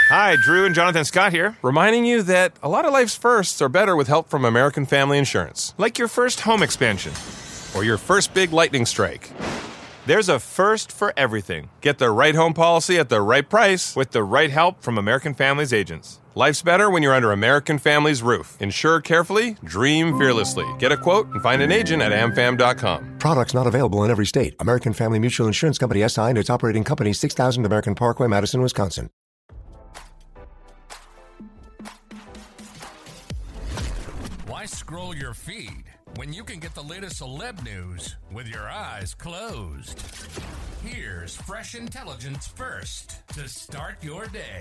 Hi, Drew and Jonathan Scott here, reminding you that a lot of life's firsts are better with help from American Family Insurance. Like your first home expansion or your first big lightning strike. There's a first for everything. Get the right home policy at the right price with the right help from American Family's agents. Life's better when you're under American Family's roof. Insure carefully, dream fearlessly. Get a quote and find an agent at amfam.com. Products not available in every state. American Family Mutual Insurance Company SI and its operating company 6000 American Parkway, Madison, Wisconsin. Why scroll your feed when you can get the latest celeb news with your eyes closed? Here's fresh intelligence first to start your day.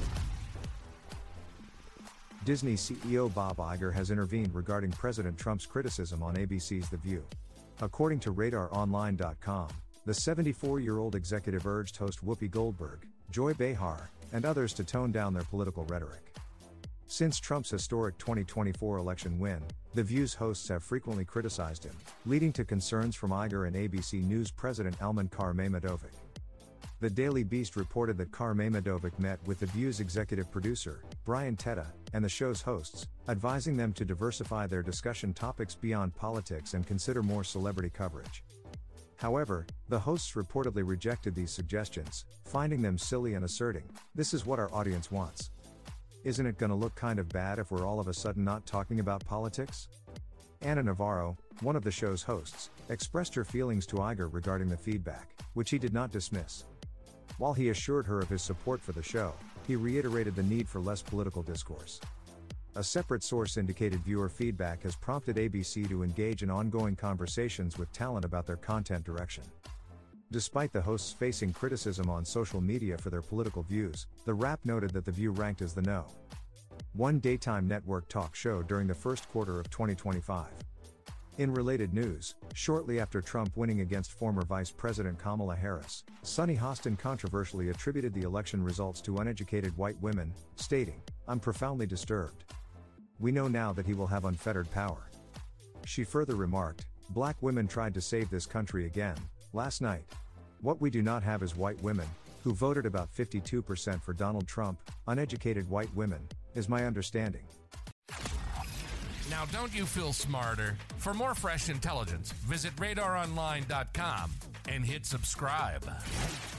Disney CEO Bob Iger has intervened regarding President Trump's criticism on ABC's The View. According to RadarOnline.com, the 74-year-old executive urged host Whoopi Goldberg, Joy Behar, and others to tone down their political rhetoric. Since Trump's historic 2024 election win, The View's hosts have frequently criticized him, leading to concerns from Iger and ABC News president Alman Kar-Mehmedovic. The Daily Beast reported that Kar-Mehmedovic met with The View's executive producer, Brian Teta, and the show's hosts, advising them to diversify their discussion topics beyond politics and consider more celebrity coverage. However, the hosts reportedly rejected these suggestions, finding them silly and asserting, "This is what our audience wants. Isn't it gonna look kind of bad if we're all of a sudden not talking about politics?" Ana Navarro, one of the show's hosts, expressed her feelings to Iger regarding the feedback, which he did not dismiss. While he assured her of his support for the show, he reiterated the need for less political discourse. A separate source indicated viewer feedback has prompted ABC to engage in ongoing conversations with talent about their content direction. Despite the hosts facing criticism on social media for their political views, the Wrap noted that The View ranked as the No. 1 daytime network talk show during the first quarter of 2025. In related news, shortly after Trump winning against former Vice President Kamala Harris, Sunny Hostin controversially attributed the election results to uneducated white women, stating, "I'm profoundly disturbed. We know now that he will have unfettered power." She further remarked, "Black women tried to save this country again, last night. What we do not have is white women, who voted about 52% for Donald Trump, uneducated white women, is my understanding." Now, don't you feel smarter? For more fresh intelligence, visit RadarOnline.com and hit subscribe.